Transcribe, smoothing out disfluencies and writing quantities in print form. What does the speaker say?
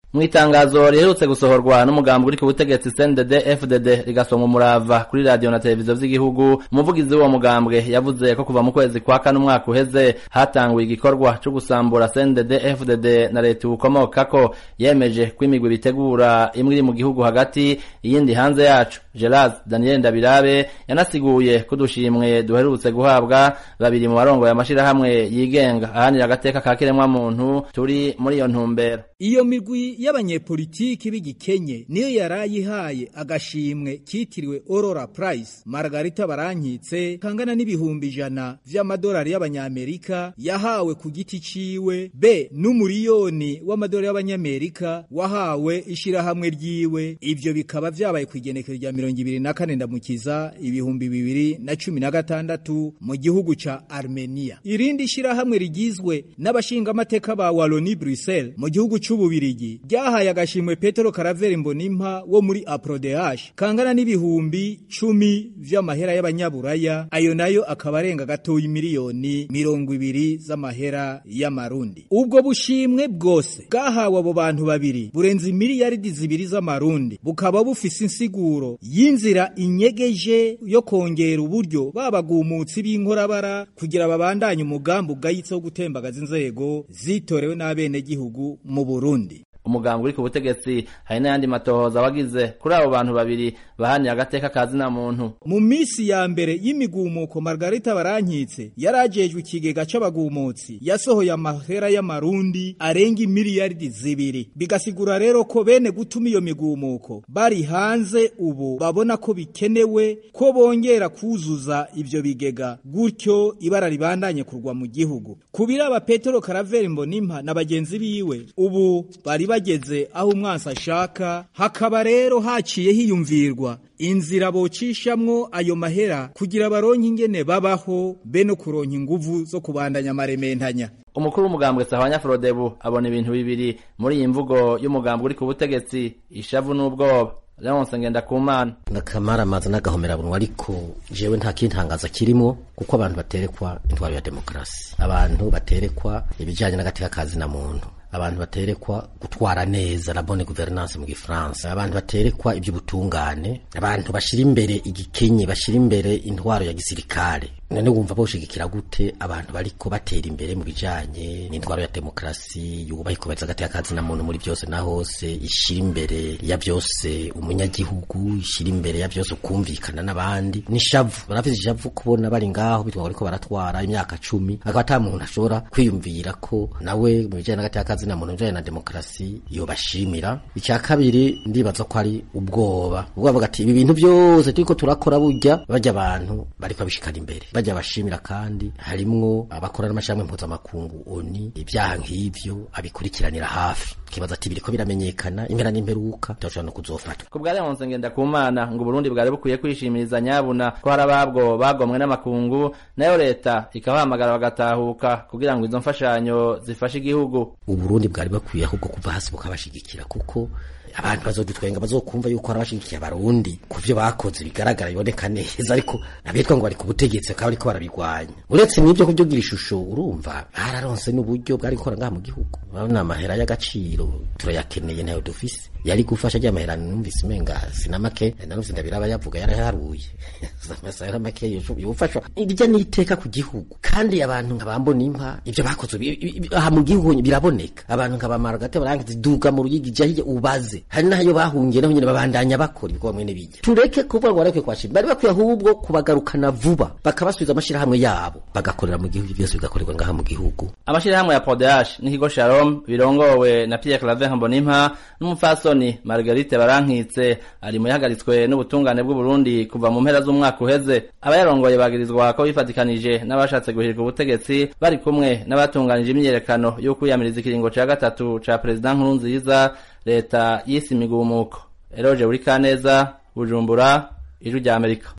Mwitangazo riherutse gusohorwa n'umugambwe uri ku butegetsi CNDD FDD rigasomwa umurava kuri radio na televiziyo vy'igihugu, umuvugizi w'uwo mugambwe yavuze ko kuva mu kwezi kwa kane umwaka uheze hatanguye igikorwa cyo gusambura CNDD FDD na leta ukomokako, yemeje ko imigwi bitegura imwe iri mu gihugu hagati iyindi hanze yacu. Gerard Daniel Ndabirabe yanasiguye ko dushimwe duherutse guhabwa babiri mu barongoye amashirahamwe yigenga ahanira agateka ka kiremwa muntu turi muri iyo ntumbero. Iyo migwi y'abanyepolitiki b'igikenye niyo yarayihaye agashimwe kitiriwe Aurora Prize Margarita Barankitse kangana n'ibihumbi 100 vy'amadolari y'abanyamerika yahawe ku giti ciwe, be n'umuriyoni w'amadolari y'abanyamerika wahawe ishirahamwe ryiwe. Ivyo bikaba vyabaye kwigenekero rya 24 Ndamukiza 2016 mu gihugu ca Armenia. Irindi shirahamwe rigizwe n'abashinga amateka ba Wallonie Bruxelles mu gihugu c'Ububirigi ryahaye agashimwe Petero Karaveri Mbonimpa wo muri APRODH kangana n'ibihumbi 10 vy'amahera y'abanyaburaya, ayo nayo akaba arenga gatoyi miliyoni 20 z'amahera y'amarundi. Ubwo bushimwe bwose bwahawe abo bantu babiri burenze miliyaridi 2 z'amarundi, bukaba bufise insiguro y'inzira inyegeje yo kongera uburyo babagumutsi b'inkorabara kugira babandanye umugambi ugayitse wo gutembagaza inzego zitorewe n'abene gihugu mu Burundi. Umugambwe uri ku butegetsi hari n'ayandi matohoza wagize kuri abo bantu babiri bahaniye agateka kazina muntu. Mu misi ya mbere y'imigumuko Margarita Barankitse yarajejwe ikigega c'abagumutsi yasohoye amahera y'amarundi arenga miliyaridi 2. Bigasigura rero ko bene gutuma iyo migumuko bari hanze ubu babona ko bikenewe ko bongera kuzuza ivyo bigega, gutyo ibara ribandanye kurwa mu gihugu. Kubiraba Petero Karaveri Mbonimpa na bagenzi biwe ubu bari bageze aho umwansi ashaka, hakaba rero haciye hiyumvirwa inzira bocishamwo ayo mahera kugira baronke ingene babaho be no kuronka inguvu zo kubandanya marementanya. Umukuru w'umugambwe Sahwanya Frodebu abona ibintu bibiri muri iyi mvugo y'umugambwe uri ku butegetsi: ishavu n'ubwoba. Leonce Ngendakumana ndakamara amazi n'agahomera bunwa, ariko jewe nta kintangaza kirimo kuko abantu baterekwa intwaro ya demokrasi, abantu baterekwa ibijanye n'agateka kazina muntu, abantu baterekwa gutwara neza la bonne gouvernance mu Gifaransa, abantu baterekwa iby'ubutungane, abantu bashira imbere igikenye, bashira imbere intwaro ya gisirikare. None wumva boshigikira gute abantu bariko batera imbere mu bijanye n'intwaro ya demokrasi yubaye kubeza gateka kazina muntu muri byose na hose, ishira imbere ya byose umunyagihugu, ishira imbere ya byose kumvikana n'abandi. Nishavu barafise ishavu kubona bari ngaho bitwa bariko baratwara imyaka 10 akaba ata muntu ashobora kwiyumvira ko nawe mu bijanye n'agateka kazina muntu bijanye na demokrasi yo bashimira. Icya kabiri ndibaza ko ari ubwoba bugati ibi bintu byose turiko turakora burya bajya abantu bariko bishikana imbere, bajya bashimira kandi harimwo abakora n'amashami mpuzamakungu ONU ibyaha nk'ivyo abikurikiranira hafi, kibaza ati biriko biramenyekana impera n'imperuka tashobora no kuzofatwa. Ku bwa Leonce Ngendakumana ngo Burundi bwari bukwiye kwishimiriza nyabuna ko harababwo bagomwe n'amakungu, nayo leta ikabahamagara bagatahuka kugira ngo izo mfashanyo zifashe igihugu. Uburundi bwari bakwiye ahubwo kuva hasi bukabashigikira, kuko abantu bazodutwenga bazokumva yuko arabashigikiye abarundi kuvyo bakoze bigaragara biboneka neza, ariko abitwa ngo bari ku butegetsi akaba ariko barabigwanya. Uretse n'ibyo kubyugira ishusho urumva hararonse n'uburyo bwari gukora ngaha mu gihugu, urabona amahera y'agaciro turayakeneye nayo dufise, yari gufasha rya mahera numvise menga sinamake narumvise Ndabiraba yavuga yaraharuye amasahera make yufashwa irya niteka ku gihugu. Kandi abantu nk'Abambonimpa ibyo bakoze aha mu gihugu biraboneka, abantu nk'Abamaragate Barankitse duga mu ruyigi jahiye ubaze hari nayo bahungiye naho nyine babandanya bakora ibyo mwene bijya. Tureke kuvuga ngo bareke kwashima, bari bakwiye ahubwo kubagarukana vuba bakabasubiza amashirahamwe yabo bagakorera mu gihugu, byose bigakorerwa ngaha mu gihugu. Amashirahamwe ya PODH n'ikigo Shalom birongowe na Pierre Claver Mbonimpa n'umufasoni Margarite Barankitse ari mu yahagaritswe n'ubutungane bw'u Burundi kuva mu mpera z'umwaka uheze. Abayarongoye bagirizwa ko bifatikanije n'abashatse guhirika ubutegetsi bari kumwe n'abatunganije imyerekano yo kwiyamiriza ikiringo ca gatatu ca President Nkurunziza, leta yisi migumuko. Eroje Urikaneza, Bujumbura, Ijwi rya Amerika.